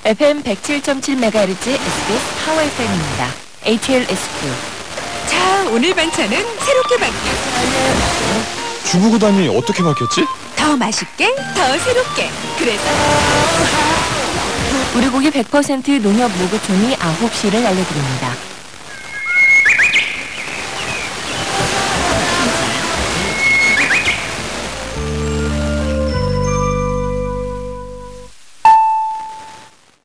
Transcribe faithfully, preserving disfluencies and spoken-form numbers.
에프엠 백칠 점 칠 메가헤르츠 에스비에스 파워 에프엠입니다. 에이치엘에스큐. 자, 오늘 반찬은 새롭게 바뀌었어요. 주부구단이 어떻게 바뀌었지? 더 맛있게, 더 새롭게. 그래서 우리 고기 백 퍼센트 농협 모구촌이 아홉 시를 알려드립니다.